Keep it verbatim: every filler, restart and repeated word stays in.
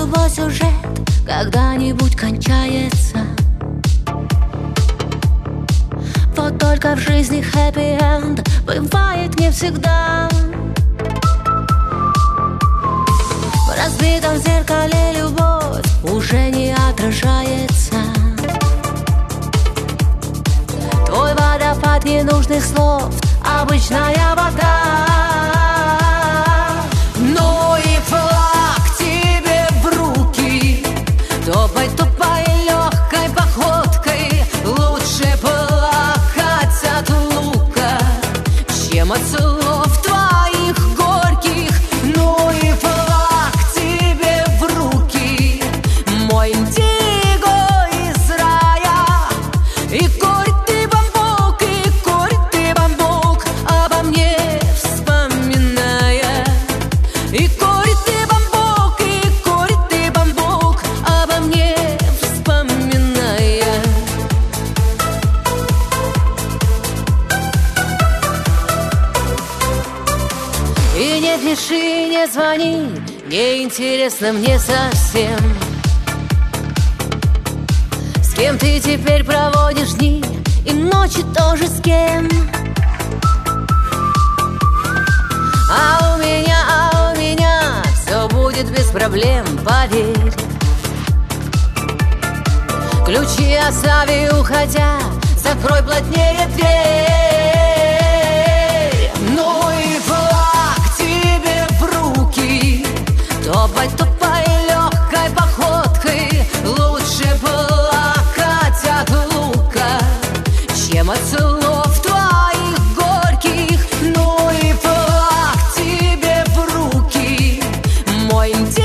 его сюжет когда-нибудь кончается. Вот только в жизни хэппи-энд бывает не всегда. В разбитом зеркале любовь уже не отражается. Твой водопад ненужных слов, обычная вода. Ну и флаг тебе в руки, топай, топай легкой походкой. Лучше плакать от лука, чем от слов твоих горьких. Ну и флаг тебе в руки, мой индиго из рая. И корь ты бамбук, и корь ты бамбук, обо мне вспоминая. И корь ты бамбук, и корь ты бамбук, обо мне вспоминая. И не пиши, не звони, не интересно мне совсем, с кем ты теперь проводишь дни и ночи тоже с кем. А у меня, а у меня все будет без проблем, поверь. Ключи остави, уходя, закрой плотнее дверь. Ну и флаг тебе в руки, топай, топай легкой походкой. Лучше плакать от лука, чем от слов твоих горьких. Ну и флаг тебе в руки, мой индиго